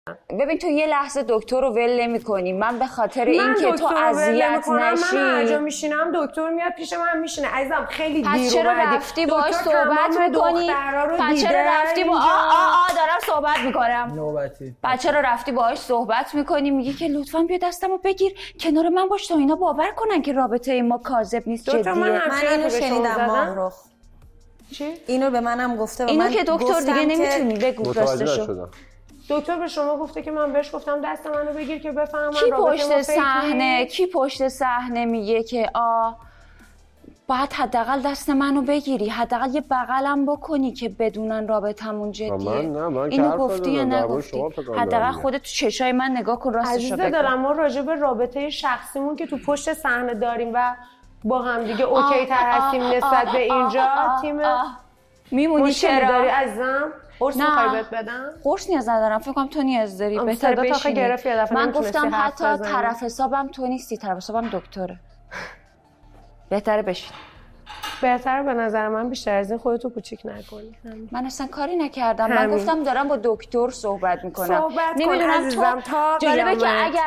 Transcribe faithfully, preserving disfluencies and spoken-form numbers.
ببین تو یه لحظه دکتر رو ول نمی‌کنی. من به خاطر اینکه تو اذیت نشی من هر جا میشینم دکتر میاد پیش من میشینه. عزیزم خیلی دیر اومدی. پس چرا رفتی باهاش صحبت می‌کنی؟ پس چرا رفتی با آ آ آ دارم صحبت می‌کنم. نوبتی. پس چرا رفتی باهاش صحبت می‌کنی میگی که لطفاً بیا دستمو بگیر کنار من باش تا اینا باور کنن که رابطه ما کاذب نیست جدیه. من اینو شنیدم ماهرخ. چی؟ اینو به منم گفته و اینو من که دکتر دیگه نمیتونی بگو راستشو. دکتر به شما گفته که من بهش گفتم دست منو بگیر که بفهمم کی پشت صحنه کی پشت صحنه میگه که آ باید حداقل دست منو بگیری، حداقل یه بغلم بکنی که بدونن رابطمون جدیه. من نه من اینو گفتی یا نگفتی؟ حداقل خودت تو چشای من نگاه کن راستشو بگو. عزیز دلم ما راجع به رابطه شخصیمون که تو پشت صحنه داریم و با هم دیگه اوکی تر هستیم نسبت به اینجا تیم میمونی چرا داری عزیزم؟ قرص می‌خوای بهت بدم؟ قرص نیاز ندارم، فکر کنم تو نیاز داری. بهتر بشینی. من گفتم حتی طرف حسابم تو نیستی، طرف حسابم دکتره. بهتره بشین. بهتره به نظر من بیشتر از این خودتو کوچیک نکنی. من اصلا کاری نکردم. من گفتم دارم با دکتر صحبت میکنم. صحبت کن عزیزم تا جالبه که اگر